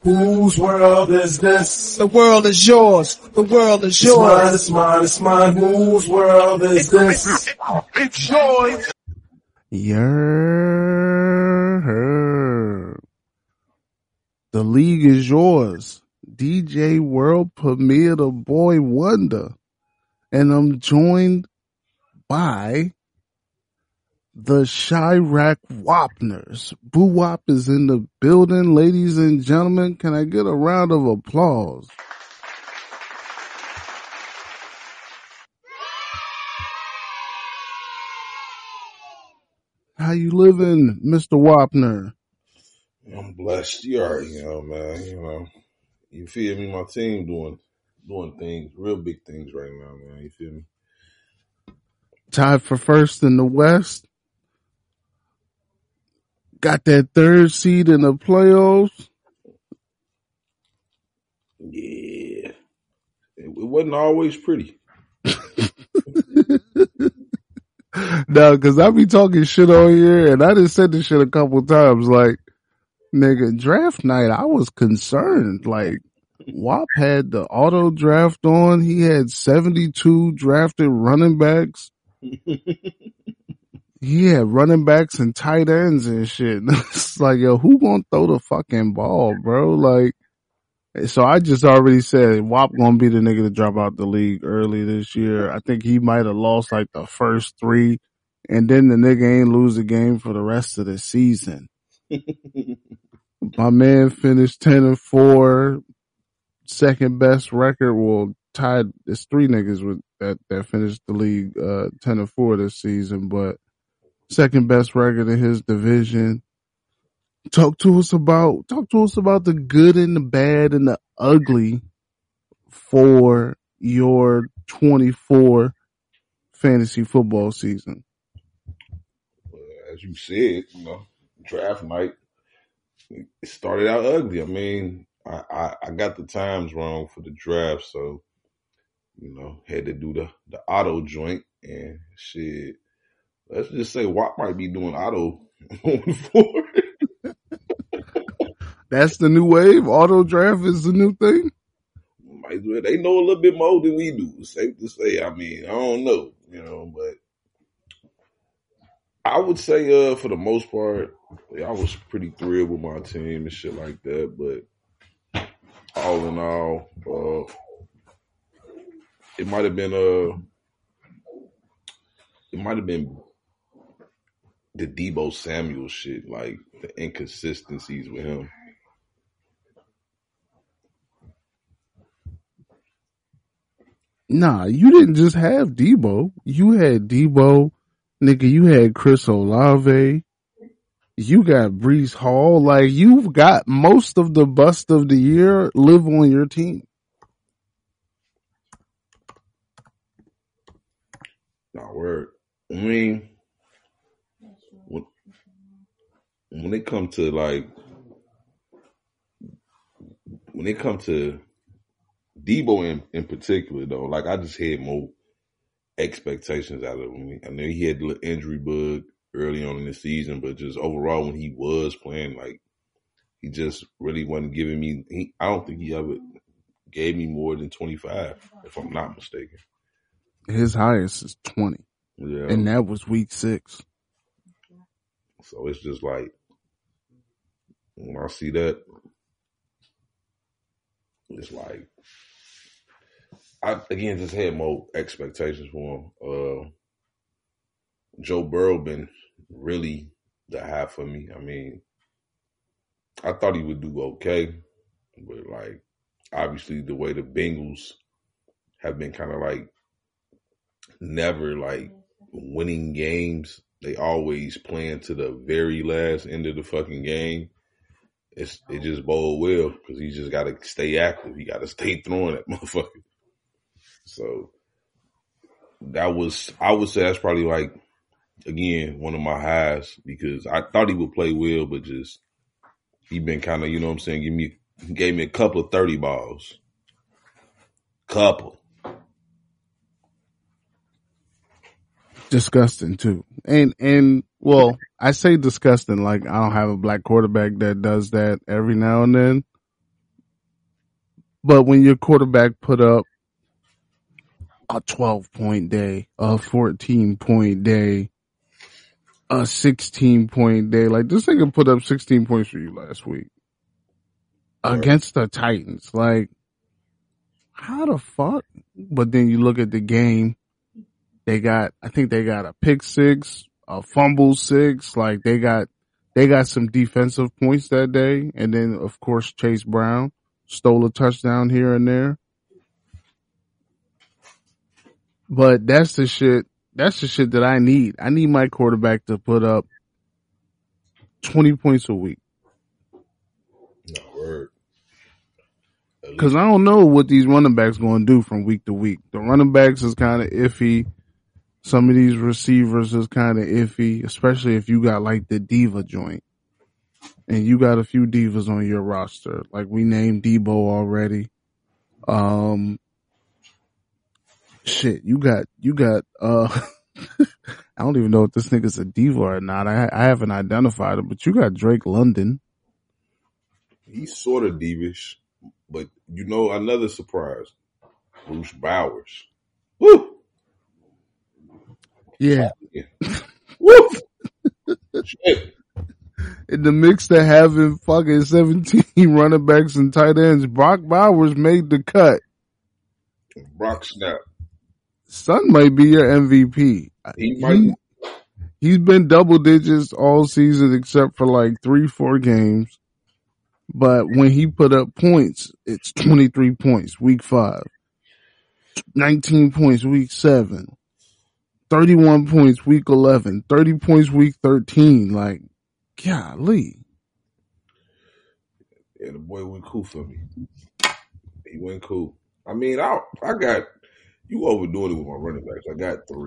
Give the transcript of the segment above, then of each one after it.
Whose world is this? The world is yours. The world is yours. It's mine, it's mine, it's mine. Whose world is this? It's yours. Yeah. The league is yours. DJ World Premiere, the Boy Wonder. And I'm joined by the Chirac Wapners. Boo Wop is in the building. Ladies and gentlemen, can I get a round of applause? How you living, Mr. Wapner? I'm blessed. You already know, man. You feel me? My team doing things, real big things right now, man. You feel me? Tied for first in the West. Got that third seed in the playoffs. Yeah. It wasn't always pretty. No, cause I be talking shit on here and I just said this shit a couple times. Like, nigga, draft night, I was concerned. Like, WAP had the auto draft on. He had 72 drafted running backs. He had running backs and tight ends and shit. It's like, yo, who gonna throw the fucking ball, bro? Like, so I just already said WAP gonna be the nigga to drop out the league early this year. I think he might have lost like the first 3 and then the nigga ain't lose a game for the rest of the season. My man finished 10-4, second best record. Well, tied. It's 3 niggas with that finished the league 10-4 this season, but second best record in his division. Talk to us about the good and the bad and the ugly for your 24 fantasy football season. As you said, draft night, it started out ugly. I mean, I got the times wrong for the draft, so, had to do the auto joint and shit. Let's just say WAP might be doing auto going forward. That's the new wave. Auto draft is the new thing. They know a little bit more than we do. It's safe to say. I mean, I don't know, but I would say, for the most part, I was pretty thrilled with my team and shit like that. But all in all, it might have been the Deebo Samuel shit, like the inconsistencies with him. Nah, you didn't just have Deebo. You had Deebo, nigga. You had Chris Olave. You got Breece Hall. Like, you've got most of the bust of the year live on your team. Nah, word. I mean, when it come to Deebo in particular, though, like, I just had more expectations out of him. I know he had the injury bug early on in the season, but just overall when he was playing, like, he just really wasn't giving me. I don't think he ever gave me more than 25, if I'm not mistaken. His highest is 20. Yeah, and that was week 6. So it's just like, when I see that, it's like, I, again, just had more expectations for him. Joe Burrow been really the high for me. I mean, I thought he would do okay, but, like, obviously the way the Bengals have been kind of like never like winning games, they always playing to the very last end of the fucking game. It just bode well because he just got to stay active. He got to stay throwing that motherfucker. So I would say that's probably, like, again, one of my highs because I thought he would play well, but just he been kind of, you know what I'm saying, he gave me a couple of 30 balls. Couple. Disgusting too. And well, I say disgusting like I don't have a black quarterback that does that every now and then. But when your quarterback put up a 12-point day, a 14-point day, a 16-point day, like this nigga put up 16 points for you last week against the Titans. Like, how the fuck? But then you look at the game, I think they got a pick six, a fumble six, like they got some defensive points that day. And then of course Chase Brown stole a touchdown here and there. But that's the shit that I need. I need my quarterback to put up 20 points a week. No word. Cause I don't know what these running backs going to do from week to week. The running backs is kind of iffy. Some of these receivers is kind of iffy, especially if you got like the diva joint and you got a few divas on your roster. Like we named Debo already. Shit, you got, I don't even know if this nigga's a diva or not. I haven't identified him, but you got Drake London. He's sort of divish, but you know, another surprise, Bruce Bowers. Woo! Yeah. Woo! Shit. In the mix to having fucking 17 running backs and tight ends, Brock Bowers made the cut. Brock snap. Son might be your MVP. He's been double digits all season except for like 3-4 games. But when he put up points, it's 23 points week 5, 19 points week 7, 31 points week 11, 30 points week 13. Like, golly. Yeah, the boy went cool for me. He went cool. I mean, I got, you overdoing it with my running backs. I got 3.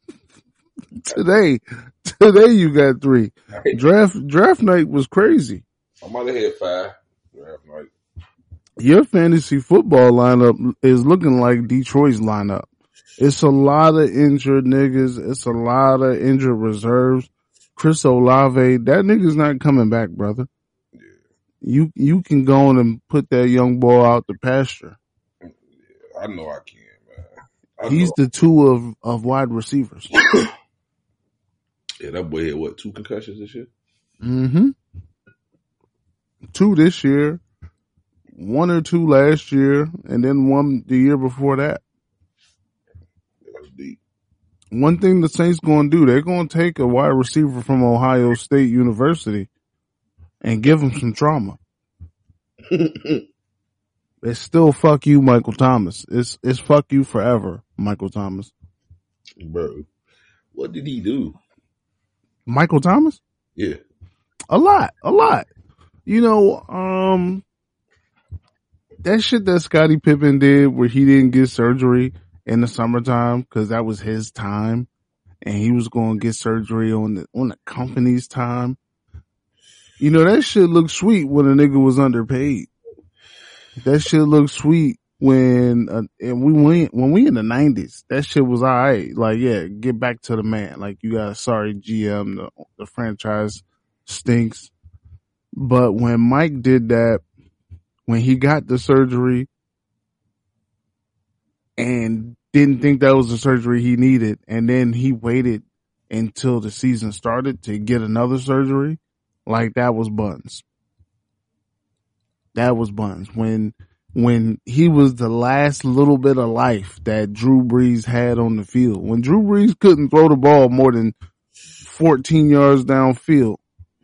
Today you got 3. Draft night was crazy. I might have had 5 draft night. Your fantasy football lineup is looking like Detroit's lineup. It's a lot of injured niggas. It's a lot of injured reserves. Chris Olave, that nigga's not coming back, brother. Yeah. You can go on and put that young boy out the pasture. Yeah, I know I can, man. He's the 2 of wide receivers. Yeah, that boy had what, 2 concussions this year? Mm-hmm. 2 this year, 1 or 2 last year, and then 1 the year before that. That's deep. One thing the Saints going to do, they're going to take a wide receiver from Ohio State University and give him some trauma. It's still fuck you, Michael Thomas. It's fuck you forever, Michael Thomas. Bro, what did he do? Michael Thomas? Yeah. A lot. You know, that shit that Scottie Pippen did where he didn't get surgery in the summertime because that was his time and he was going to get surgery on the company's time. You know, that shit looked sweet when a nigga was underpaid. That shit looked sweet when we in the 90s. That shit was all right. Like, yeah, get back to the man. Like, you got a sorry GM, the franchise stinks. But when Mike did that, when he got the surgery and didn't think that was the surgery he needed, and then he waited until the season started to get another surgery, like that was buns. That was buns. When he was the last little bit of life that Drew Brees had on the field. When Drew Brees couldn't throw the ball more than 14 yards downfield,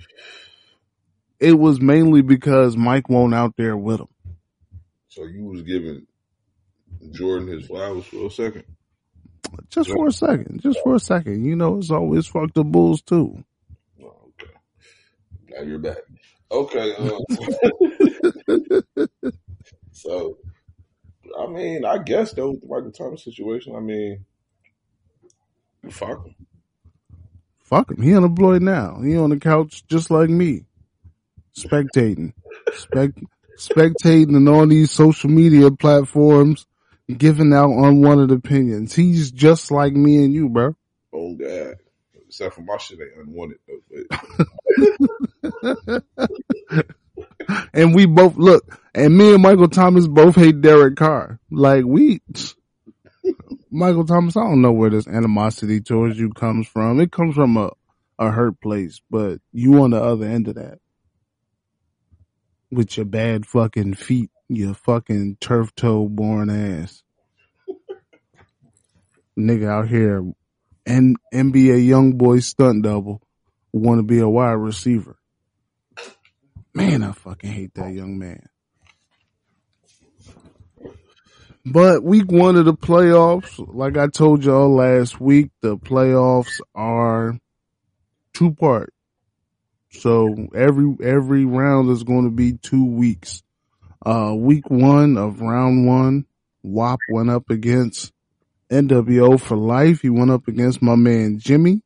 it was mainly because Mike won't out there with him. So you was giving Jordan his flowers for a second? Just for a second. You know, it's always fuck the Bulls too. Oh, okay. Now you're back. Okay. So, I mean, I guess though, with the Michael Thomas situation, I mean, fuck him. Fuck him. He unemployed now. He on the couch just like me. Spectating and on these social media platforms, giving out unwanted opinions. He's just like me and you, bro. Oh God. Except for my shit ain't unwanted though. And we both look, And me and Michael Thomas both hate Derek Carr. Like, Michael Thomas, I don't know where this animosity towards you comes from. It comes from a hurt place, but you on the other end of that. With your bad fucking feet, your fucking turf toe born ass. Nigga out here, and NBA young boy stunt double, want to be a wide receiver. Man, I fucking hate that young man. But week 1 of the playoffs, like I told y'all last week, the playoffs are 2-part. So every round is going to be 2 weeks. Week 1 of round 1, WAP went up against NWO for life. He went up against my man Jimmy.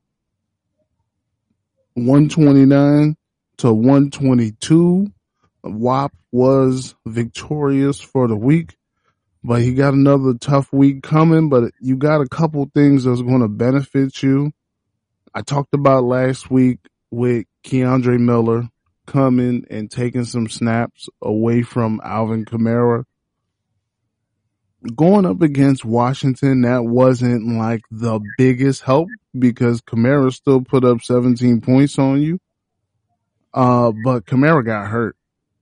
129 to 122. WAP was victorious for the week, but he got another tough week coming, but you got a couple things that's going to benefit you. I talked about last week with Keandre Miller coming and taking some snaps away from Alvin Kamara. Going up against Washington, that wasn't like the biggest help because Kamara still put up 17 points on you. But Kamara got hurt.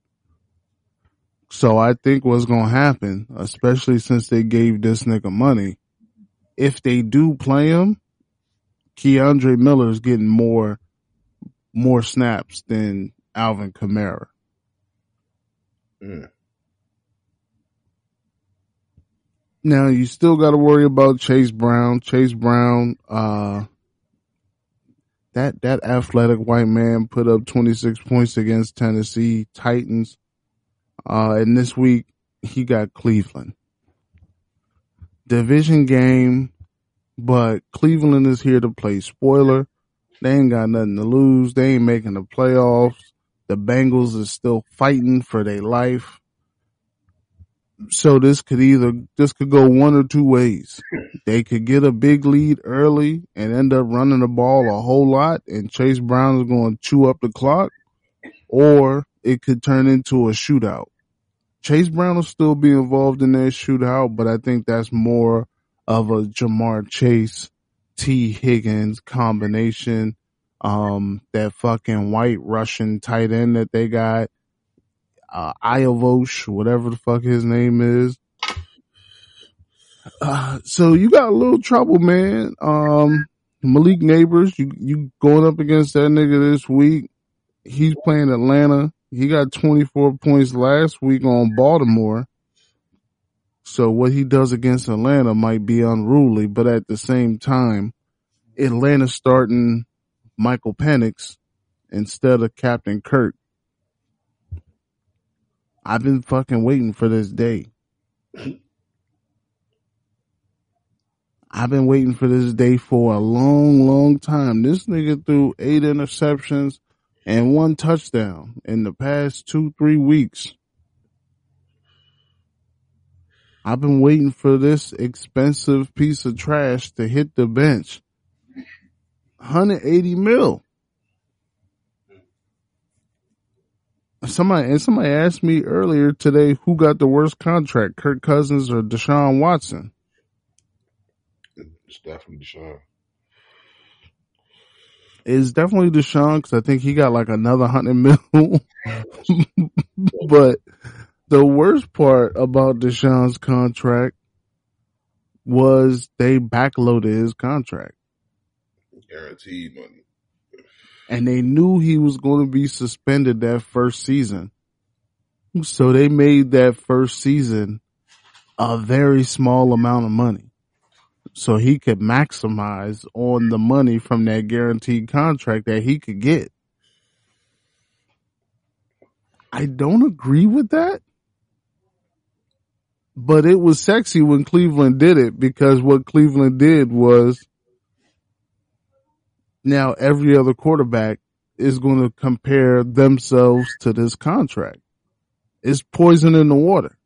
So I think what's going to happen, especially since they gave this nigga money, if they do play him, Keandre Miller is getting more snaps than Alvin Kamara. Now you still got to worry about Chase Brown. Chase Brown, that athletic white man put up 26 points against Tennessee Titans. And this week he got Cleveland. Division game, but Cleveland is here to play spoiler. They ain't got nothing to lose. They ain't making the playoffs. The Bengals is still fighting for their life. So this could go one or two ways. They could get a big lead early and end up running the ball a whole lot and Chase Brown is going to chew up the clock, or it could turn into a shootout. Chase Brown will still be involved in that shootout, but I think that's more of a Jamar Chase, T. Higgins combination. That fucking white Russian tight end that they got, Iovosh, whatever the fuck his name is. So you got a little trouble, man. Malik Neighbors, you going up against that nigga this week. He's playing Atlanta. He got 24 points last week on Baltimore. So what he does against Atlanta might be unruly, but at the same time, Atlanta starting Michael Penix instead of Captain Kirk. I've been fucking waiting for this day. I've been waiting for this day for a long, long time. This nigga threw 8 interceptions and 1 touchdown in the past 2-3 weeks. I've been waiting for this expensive piece of trash to hit the bench. $180 million. Somebody asked me earlier today who got the worst contract, Kirk Cousins or Deshaun Watson. It's definitely Deshaun. It's definitely Deshaun because I think he got like another $100 million. But the worst part about Deshaun's contract was they backloaded his contract. Guaranteed money. And they knew he was going to be suspended that first season. So they made that first season a very small amount of money. So he could maximize on the money from that guaranteed contract that he could get. I don't agree with that. But it was sexy when Cleveland did it, because what Cleveland did was now every other quarterback is going to compare themselves to this contract. It's poison in the water.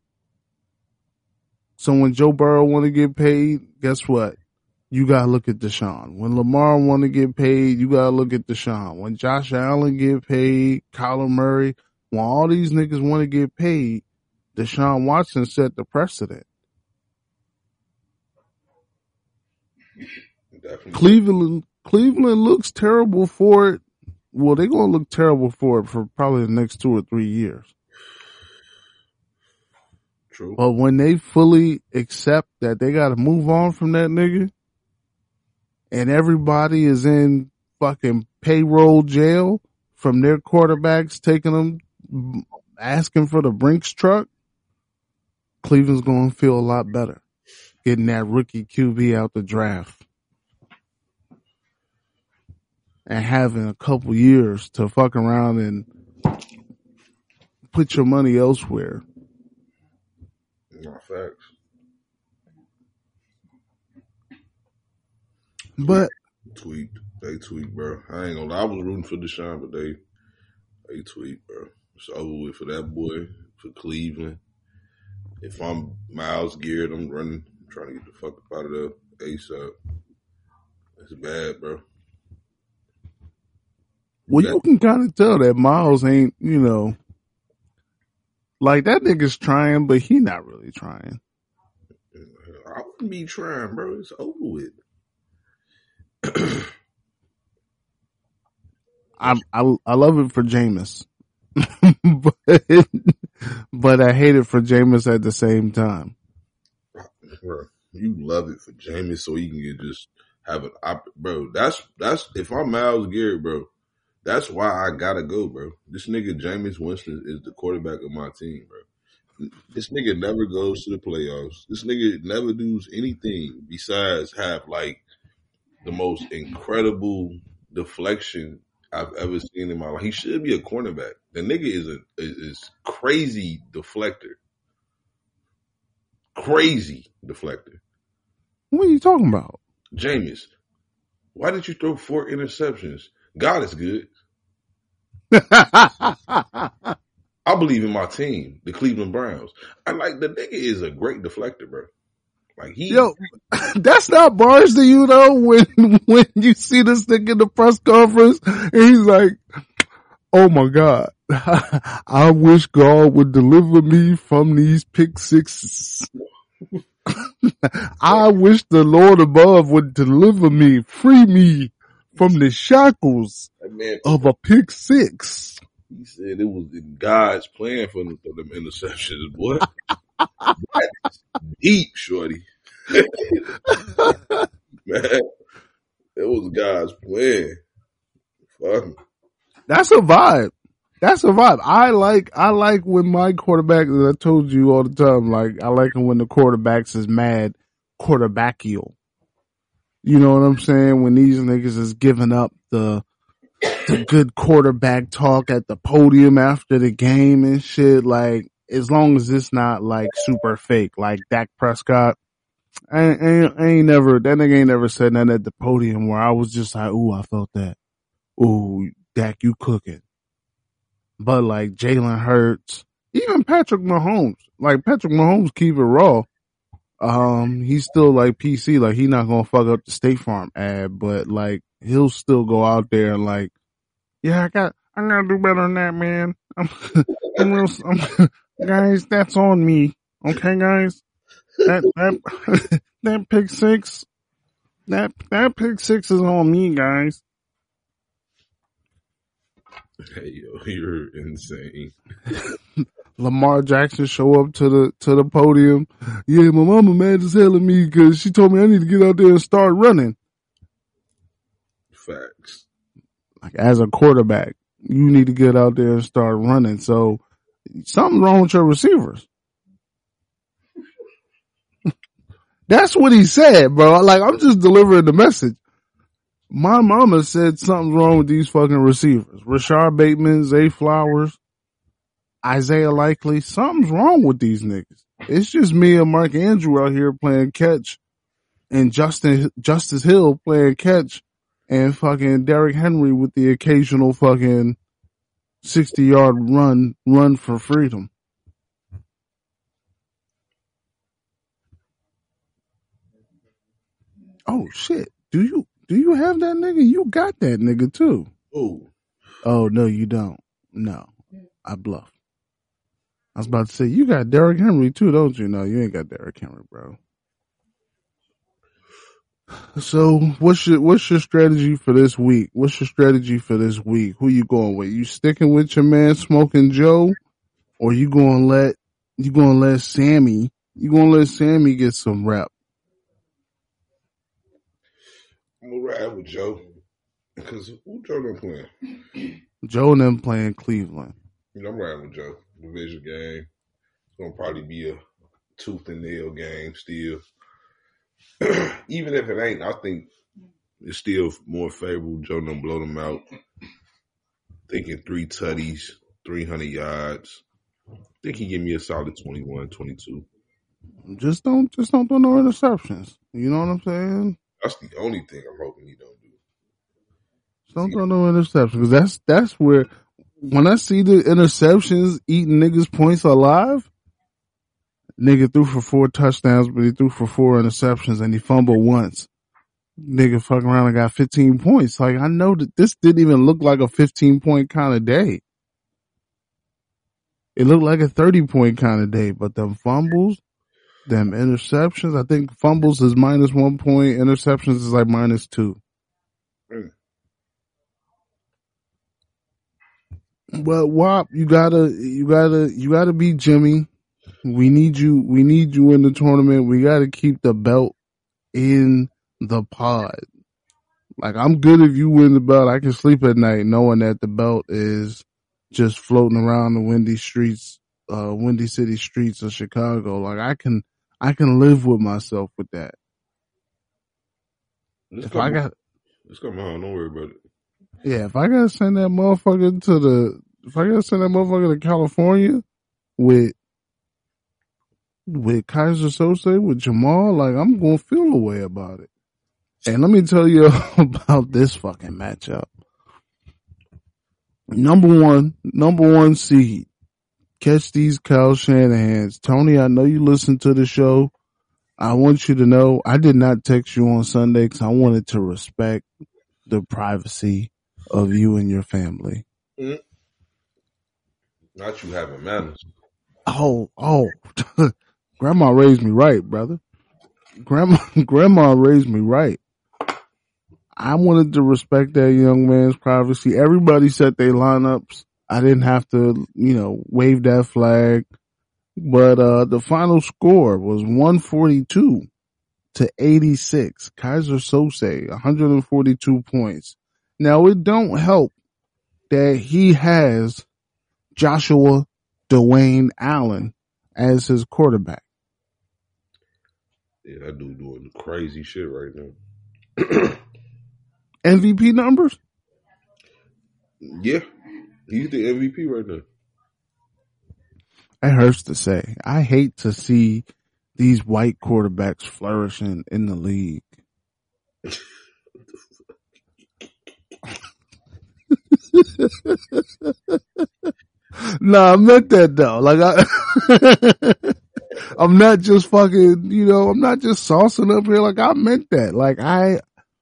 So when Joe Burrow want to get paid, guess what? You got to look at Deshaun. When Lamar want to get paid, you got to look at Deshaun. When Josh Allen get paid, Kyler Murray, when all these niggas want to get paid, Deshaun Watson set the precedent. Definitely. Cleveland looks terrible for it. Well, they're going to look terrible for it for probably the next 2 or 3 years. True. But when they fully accept that they got to move on from that nigga and everybody is in fucking payroll jail from their quarterbacks taking them, asking for the Brinks truck, Cleveland's going to feel a lot better getting that rookie QB out the draft and having a couple years to fuck around and put your money elsewhere. No, facts. But they tweaked, bro. I ain't gonna lie. I was rooting for Deshaun, but they tweaked, bro. It's over with for that boy, for Cleveland. If I'm Myles Garrett, I'm running, trying to get the fuck up out of there ASAP. It's bad, bro. Well, you can kind of tell that Miles ain't, like that nigga's trying, but he not really trying. I wouldn't be trying, bro. It's over with. I love it for Jameis, but I hate it for Jameis at the same time. Bro, you love it for Jameis so he can just have an bro. That's if I'm Myles Garrett, bro. That's why I gotta go, bro. This nigga Jameis Winston is the quarterback of my team, bro. This nigga never goes to the playoffs. This nigga never does anything besides have like the most incredible deflection I've ever seen in my life. He should be a cornerback. The nigga is crazy deflector. Crazy deflector. What are you talking about? Jameis, why did you throw 4 interceptions? God is good. I believe in my team, the Cleveland Browns. I like the nigga is a great deflector, bro. Like Yo, that's not bars to you though. When you see this nigga in the press conference and he's like, "Oh my God, I wish God would deliver me from these pick sixes. I wish the Lord above would deliver me, free me from the shackles of a pick six." He said it was God's plan for them interceptions, boy. That's deep, shorty. Man, it was God's plan. Fuck him. That's a vibe. That's a vibe. I like when my quarterback, I told you all the time, like, I like when the quarterbacks is mad quarterbackial. You know what I'm saying? When these niggas is giving up the good quarterback talk at the podium after the game and shit, like, as long as it's not like super fake, like Dak Prescott. I ain't never, that nigga ain't never said nothing at the podium where I was just like, ooh, I felt that. Ooh, Dak, you cooking. But like Jalen Hurts, even Patrick Mahomes, keep it raw. He's still like PC, like he not gonna fuck up the State Farm ad, but like he'll still go out there and like, yeah, I gotta do better than that, man. Guys, that's on me. Okay, guys, that pick six, that pick six is on me, guys. Hey, yo, you're insane. Lamar Jackson show up to the podium. Yeah, my mama mad as hell at me because she told me I need to get out there and start running. Facts. Like as a quarterback, you need to get out there and start running. So something's wrong with your receivers. That's what he said, bro. Like I'm just delivering the message. My mama said something's wrong with these fucking receivers. Rashard Bateman, Zay Flowers, Isaiah Likely. Something's wrong with these niggas. It's just me and Mark Andrew out here playing catch and Justice Hill playing catch and fucking Derrick Henry with the occasional fucking 60-yard run for freedom. Oh shit. Do you have that nigga? You got that nigga too. Oh. Oh no, you don't. No. I bluff. I was about to say, you got Derrick Henry too, don't you? No, you ain't got Derrick Henry, bro. So what's your strategy for this week? What's your strategy for this week? Who you going with? You sticking with your man Smoking Joe, or you gonna let Sammy get some rep? I'm gonna ride with Joe because who Joe done playing? Joe and them playing Cleveland. You know, I'm riding with Joe. Division game. It's gonna probably be a tooth and nail game still. Even if it ain't, I think it's still more favorable. Joe done blow them out. Thinking 3 tutties, 300 yards. I think he give me a solid 21, 22. Just don't throw no interceptions. You know what I'm saying? That's the only thing I'm hoping he don't do. Just don't throw no interceptions, because that's where, when I see the interceptions eating niggas points alive, nigga threw for 4 touchdowns, but he threw for 4 interceptions and he fumbled once. Nigga fucking around and got 15 points. Like, I know that this didn't even look like a 15-point kind of day. It looked like a 30-point kind of day, but them fumbles, them interceptions, I think fumbles is -1 point, interceptions is like -2. But WAP, you gotta beat Jimmy. We need you in the tournament. We gotta keep the belt in the pod. Like, I'm good if you win the belt. I can sleep at night knowing that the belt is just floating around the windy city streets of Chicago. Like, I can live with myself with that. It's coming on. Don't worry about it. Yeah, if I gotta send that motherfucker to California with Kaiser Sose, with Jamal, like, I'm gonna feel a way about it. And let me tell you about this fucking matchup. Number one seed. Catch these Kyle Shanahans. Tony, I know you listen to the show. I want you to know I did not text you on Sunday because I wanted to respect the privacy of you and your family. Mm. Not you having manners. Oh. Grandma raised me right, brother. Grandma raised me right. I wanted to respect that young man's privacy. Everybody set their lineups. I didn't have to, wave that flag. But the final score was 142-86. Kaiser Sose, 142 points. Now, it don't help that he has Joshua Dwayne Allen as his quarterback. Yeah, that dude doing crazy shit right now. MVP numbers? Yeah, he's the MVP right now. It hurts to say. I hate to see these white quarterbacks flourishing in the league. Nah, I meant that though. Like, I'm not just fucking, I'm not just saucing up here. Like, I meant that. Like, I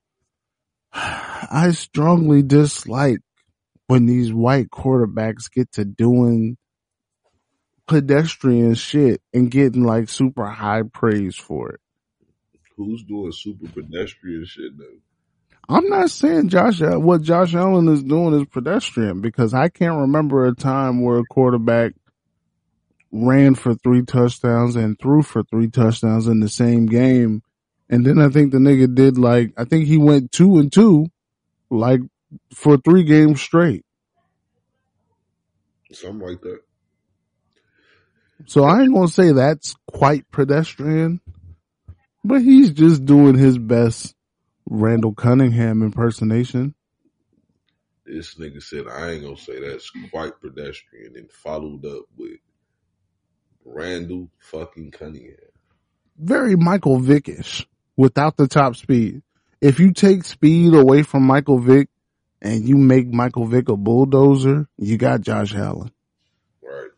strongly dislike when these white quarterbacks get to doing pedestrian shit and getting like super high praise for it. Who's doing super pedestrian shit though? I'm not saying what Josh Allen is doing is pedestrian, because I can't remember a time where a quarterback ran for 3 touchdowns and threw for 3 touchdowns in the same game. And then I think the nigga did I think he went 2-2, like, for 3 games straight. Something like that. So I ain't gonna say that's quite pedestrian, but he's just doing his best Randall Cunningham impersonation. This nigga said, I ain't gonna say that's quite pedestrian, and followed up with Randall fucking Cunningham. Very Michael Vick-ish without the top speed. If you take speed away from Michael Vick and you make Michael Vick a bulldozer, you got Josh Allen. Right.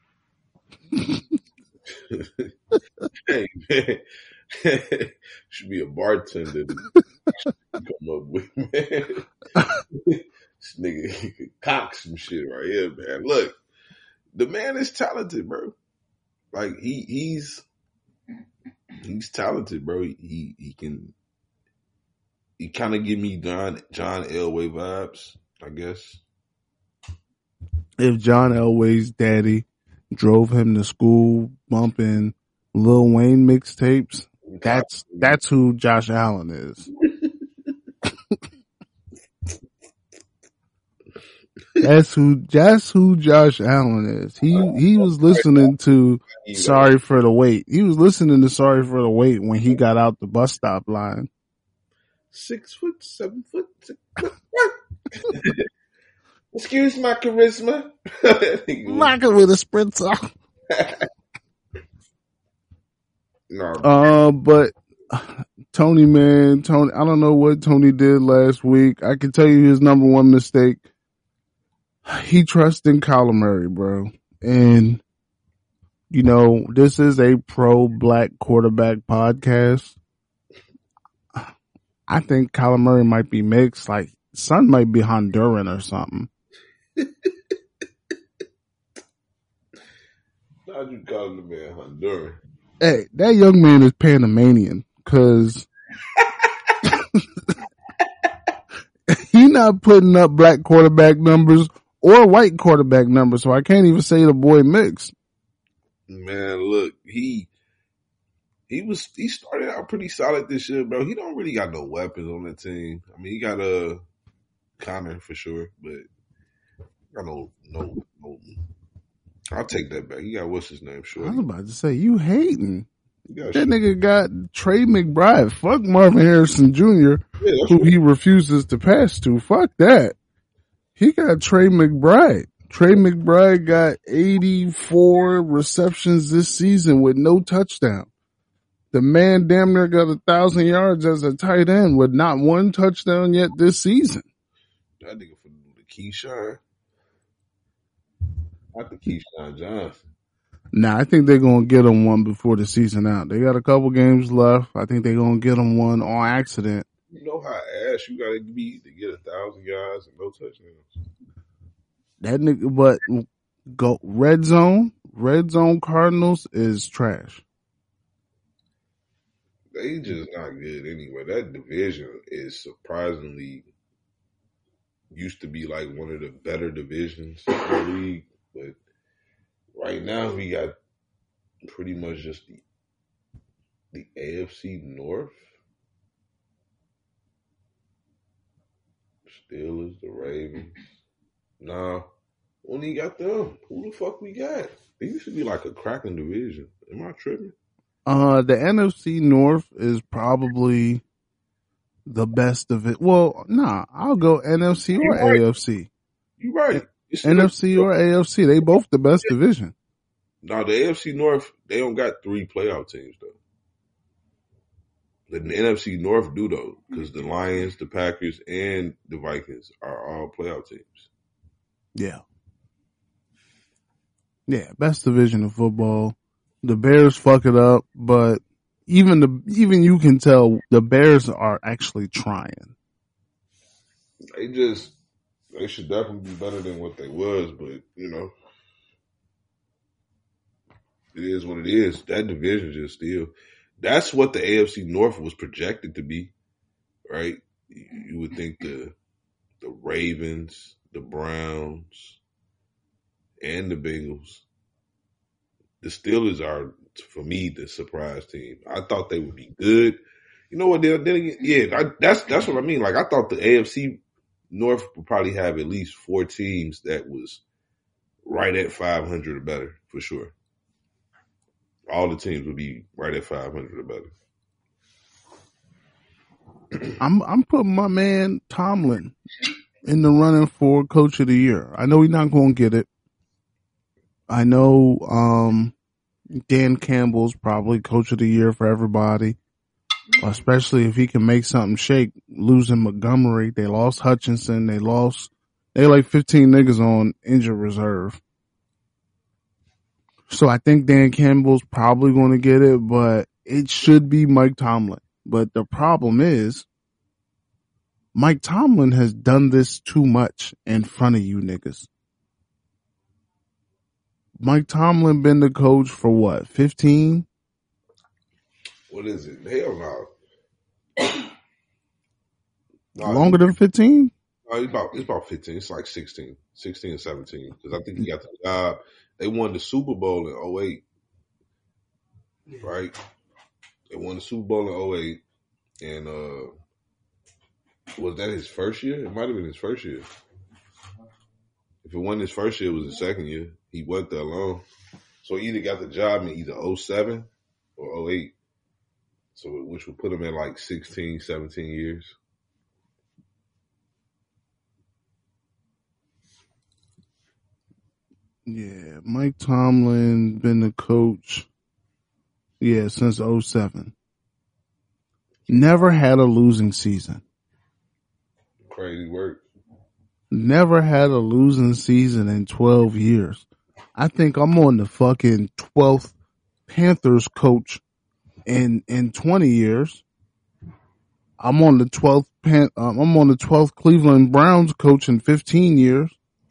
Hey, man. Should be a bartender to come up with, man. This nigga cock some shit right here, man. Look, the man is talented, bro. Like he's talented, bro. He kind of give me John Elway vibes, I guess. If John Elway's daddy drove him to school bumping Lil Wayne mixtapes, that's who Josh Allen is. That's who Josh Allen is. He was listening to Sorry for the Wait. He was listening to Sorry for the Wait when he got out the bus stop line. 6 foot, 7 foot, 6 foot. What? Excuse my charisma. Lock it with a spritzer. No. But Tony, I don't know what Tony did last week. I can tell you his number one mistake. He trusts in Kyler Murray, bro. And, you know, this is a pro-black quarterback podcast. I think Kyler Murray might be mixed. Like, son might be Honduran or something. How'd you call the man Honduran? Hey, that young man is Panamanian because he not putting up black quarterback numbers or white quarterback numbers, so I can't even say the boy mixed. Man, look, he started out pretty solid this year, bro. He don't really got no weapons on that team. I mean, he got a Connor for sure, but got no. I'll take that back. He got what's his name? Sure. I was about to say you hating. That nigga got Trey McBride. Fuck Marvin Harrison Jr., who he refuses to pass to. Fuck that. He got Trey McBride. Trey McBride got 84 receptions this season with no touchdown. The man damn near got 1,000 yards as a tight end with not one touchdown yet this season. That nigga for the Keyshawn. Not the Keyshawn Johnson. Nah, I think they're going to get him one before the season out. They got a couple games left. I think they're going to get him one on accident. You know how ass you got to be to get 1,000 yards and no touchdowns. That nigga, but go red zone Cardinals is trash. They just not good anyway. That division is surprisingly used to be like one of the better divisions in the league, but right now we got pretty much just the AFC North. Steelers, the Ravens. Nah, only got them. Who the fuck we got? They used to be like a cracking division. Am I tripping? The NFC North is probably the best of it. Well, nah, I'll go NFC or AFC. You're right. NFC or AFC, they both the best division. No, the AFC North, they don't got 3 playoff teams though. The NFC North do though, because the Lions, the Packers, and the Vikings are all playoff teams. Yeah. Yeah, best division of football. The Bears fuck it up, but even you can tell the Bears are actually trying. They should definitely be better than what they was, but you know, it is what it is. That division just still, that's what the AFC North was projected to be, right? You would think the Ravens, the Browns, and the Bengals. The Steelers are, for me, the surprise team. I thought they would be good. You know what? That's what I mean. Like I thought the AFC North would probably have at least 4 teams that was right at 500 or better for sure. All the teams would be right at 500 or better. I'm putting my man Tomlin in the running for Coach of the Year. I know he's not going to get it. I know Dan Campbell's probably Coach of the Year for everybody, especially if he can make something shake. Losing Montgomery, they lost Hutchinson, they like 15 niggas on injured reserve. So I think Dan Campbell's probably going to get it, but it should be Mike Tomlin. But the problem is, Mike Tomlin has done this too much in front of you niggas. Mike Tomlin been the coach for what, 15? What is it? Hell no. Longer than 15? No, it's about 15. It's like 16 and 17. Because I think he got the job. They won the Super Bowl in 08. Right? They won the Super Bowl in 08. And was that his first year? It might have been his first year. If it wasn't his first year, it was his second year. He wasn't there long. So he either got the job in either 07 or 08. So which would put him in like 16, 17 years. Yeah, Mike Tomlin been the coach, since 07. Never had a losing season. Crazy work. Never had a losing season in 12 years. I think I'm on the fucking 12th Panthers coach in 20 years. I'm on the 12th Cleveland Browns coach in 15 years.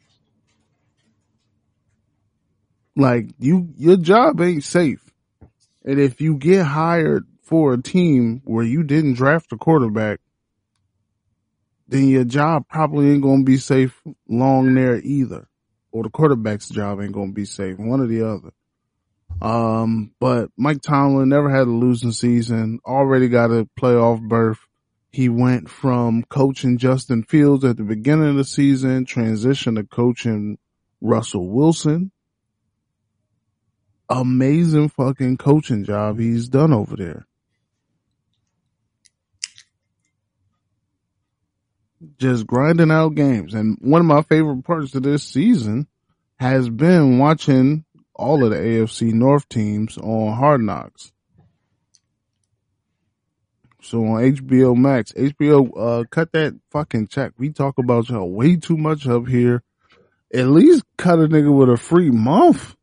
Like your job ain't safe. And if you get hired for a team where you didn't draft a quarterback, then your job probably ain't going to be safe long there either. Or the quarterback's job ain't going to be safe. One or the other. But Mike Tomlin never had a losing season, already got a playoff berth. He went from coaching Justin Fields at the beginning of the season, transitioned to coaching Russell Wilson. Amazing fucking coaching job he's done over there. Just grinding out games. And one of my favorite parts of this season has been watching all of the AFC North teams on Hard Knocks. So on HBO Max, HBO, cut that fucking check. We talk about y'all way too much up here. At least cut a nigga with a free month.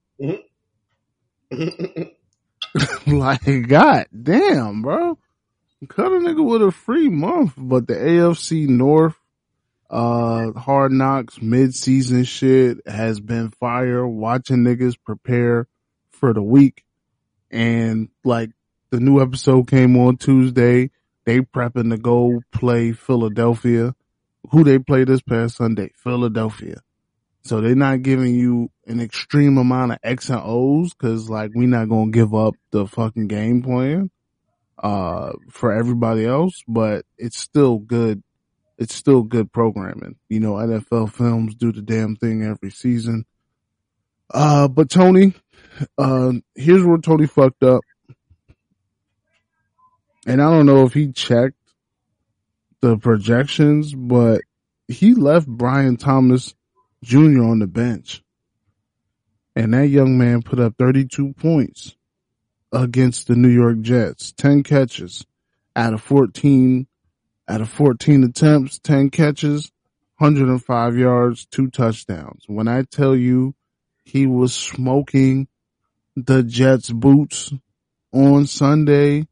Like, god damn, bro. Cut a nigga with a free month. But the AFC North, Hard Knocks mid-season shit has been fire. Watching niggas prepare for the week. And like the new episode came on Tuesday. They prepping to go play Philadelphia. Who they play this past Sunday? Philadelphia. So they're not giving you an extreme amount of X and O's because like we not going to give up the fucking game plan, for everybody else, but it's still good. It's still good programming. You know, NFL Films do the damn thing every season. But Tony, here's where Tony fucked up. And I don't know if he checked the projections, but he left Brian Thomas Jr. on the bench. And that young man put up 32 points against the New York Jets. 10 catches out of 14 attempts, 10 catches, 105 yards, 2 touchdowns. When I tell you he was smoking the Jets boots on Sunday.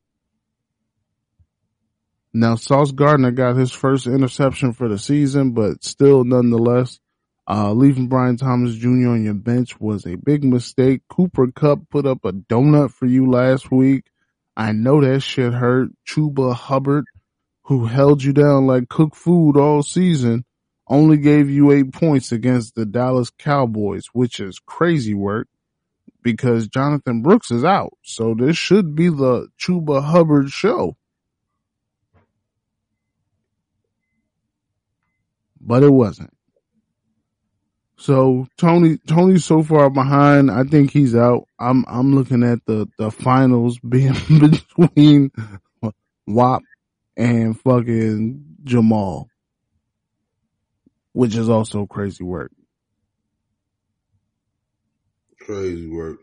Now, Sauce Gardner got his first interception for the season, but still nonetheless, leaving Brian Thomas Jr. on your bench was a big mistake. Cooper Kupp put up a donut for you last week. I know that shit hurt. Chuba Hubbard, who held you down like cooked food all season, only gave you 8 points against the Dallas Cowboys, which is crazy work because Jonathan Brooks is out. So this should be the Chuba Hubbard show. But it wasn't. So Tony's so far behind. I think he's out. I'm looking at the finals being between WAP and fucking Jamal, which is also crazy work. Crazy work.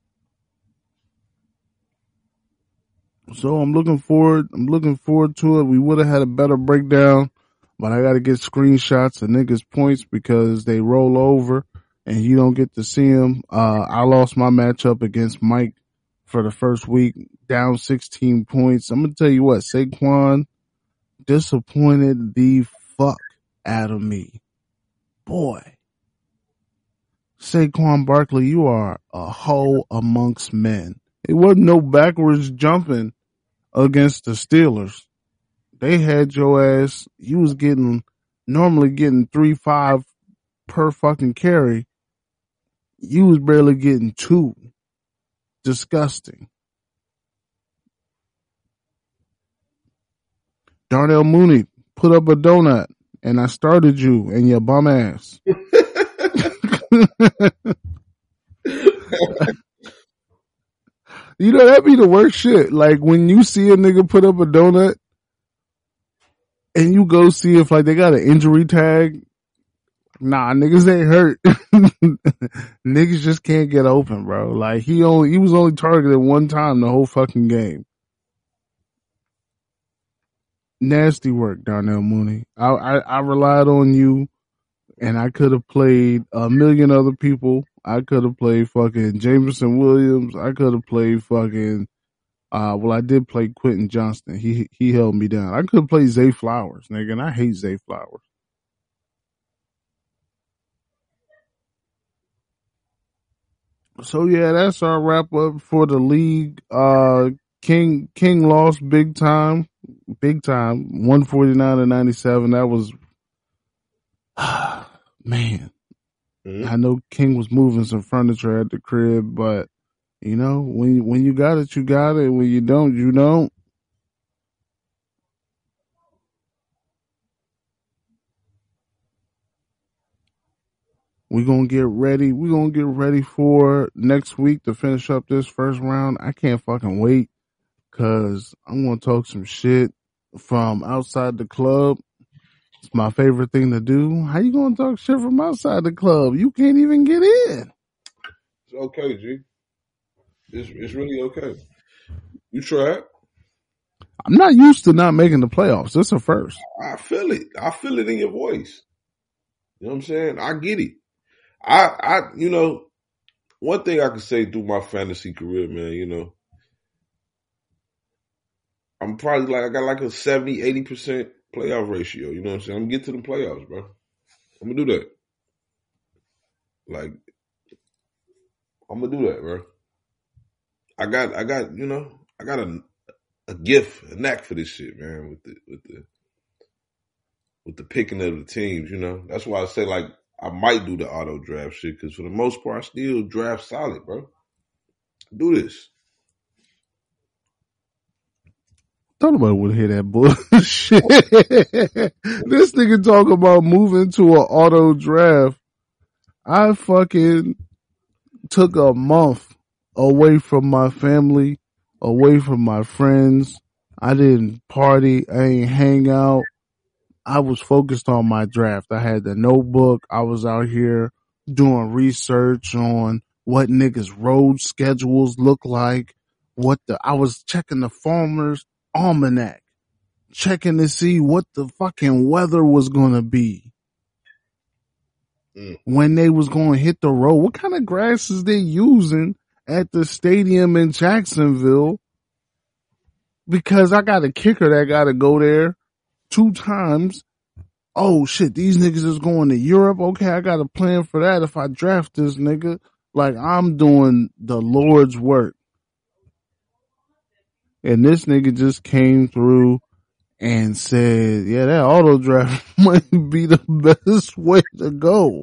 So I'm looking forward to it. We would have had a better breakdown, but I got to get screenshots of niggas' points because they roll over and you don't get to see them. I lost my matchup against Mike for the first week, down 16 points. I'm going to tell you what, Saquon disappointed the fuck out of me. Boy. Saquon Barkley, you are a hoe amongst men. It wasn't no backwards jumping against the Steelers. They had your ass. You was normally getting 3-5 per fucking carry. You was barely getting 2. Disgusting. Darnell Mooney put up a donut and I started you and your bum ass. You know, that'd be the worst shit. Like when you see a nigga put up a donut and you go see if like they got an injury tag. Nah, niggas ain't hurt. Niggas just can't get open, bro. Like he was only targeted one time the whole fucking game. Nasty work, Darnell Mooney. I relied on you and I could have played a million other people. I could have played fucking Jameson Williams. I could have played fucking, I did play Quentin Johnston. He held me down. I could have played Zay Flowers, nigga, and I hate Zay Flowers. So yeah, that's our wrap up for the league. King lost big time, 149-97. That was, man. Mm-hmm. I know King was moving some furniture at the crib, but you know, when you got it, you got it. When you don't, you don't. We're going to get ready. We're going to get ready for next week to finish up this first round. I can't fucking wait because I'm going to talk some shit from outside the club. It's my favorite thing to do. How you going to talk shit from outside the club? You can't even get in. It's okay, G. It's really okay. You tried. I'm not used to not making the playoffs. This is a first. I feel it. I feel it in your voice. You know what I'm saying? I get it. I you know, one thing I can say through my fantasy career, man, you know, I'm probably I got like a 70-80% playoff ratio. You know what I'm saying? I'm going to get to the playoffs, bro. I'm going to do that. Like, I'm going to do that, bro. I got a gift, a knack for this shit, man, with the picking of the teams, you know. That's why I say, like, I might do the auto draft shit, because for the most part, I still draft solid, bro. Do this. Thought about would hear that bullshit. This nigga talk about moving to an auto draft. I fucking took a month away from my family, away from my friends. I didn't party. I ain't hang out. I was focused on my draft. I had the notebook. I was out here doing research on what niggas' road schedules look like. I was checking the Farmer's Almanac, checking to see what the fucking weather was going to be. When they was going to hit the road. What kind of grass is they using at the stadium in Jacksonville? Because I got a kicker that got to go there 2 times. Oh shit, these niggas is going to Europe. Okay, I got a plan for that if I draft this nigga. Like, I'm doing the Lord's work. And this nigga just came through and said, yeah, that auto draft might be the best way to go.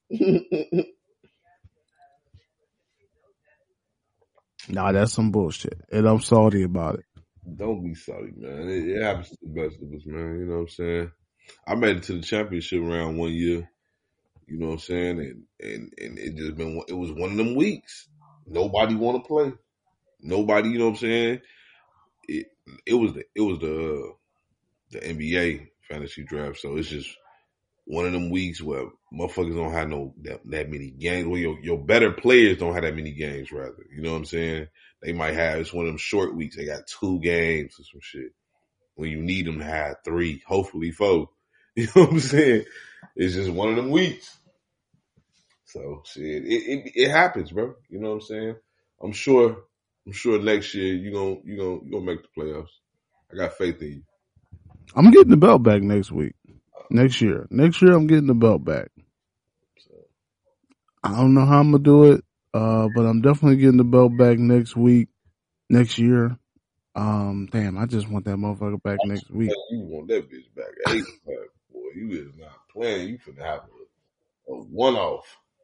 Nah, that's some bullshit. And I'm salty about it. Don't be salty, man. It happens to the best of us, man. You know what I'm saying? I made it to the championship round one year. You know what I'm saying? And it was one of them weeks. Nobody want to play. Nobody, you know what I'm saying? It was the NBA fantasy draft, so it's just one of them weeks where motherfuckers don't have that many games. Well, your better players don't have that many games, rather. You know what I'm saying? They might have, it's one of them short weeks. They got 2 games or some shit. When you need them to have 3, hopefully 4. You know what I'm saying? It's just one of them weeks. So shit, it happens, bro. You know what I'm saying? I'm sure next year you gonna make the playoffs. I got faith in you. I'm getting the belt back next week. Next year I'm getting the belt back. I don't know how I'm gonna do it, but I'm definitely getting the belt back next year. Damn, I just want that motherfucker back next week. You want that bitch back ASAP, boy. You is not playing. You finna have a one-off.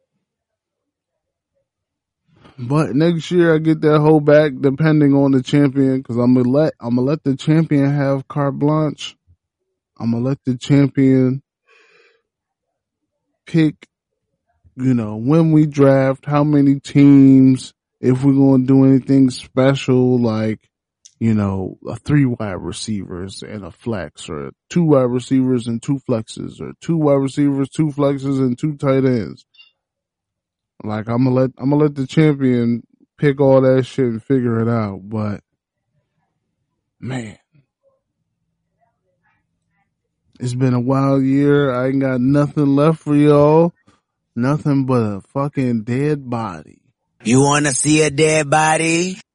But next year I get that hoe back, depending on the champion, because I'm gonna let the champion have carte blanche. I'm gonna let the champion pick, when we draft, how many teams, if we're gonna do anything special, like, 3 wide receivers and a flex, or 2 wide receivers and 2 flexes, or 2 wide receivers, 2 flexes, and 2 tight ends. Like, I'm gonna let the champion pick all that shit and figure it out. But man, it's been a wild year. I ain't got nothing left for y'all. Nothing but a fucking dead body. You wanna see a dead body?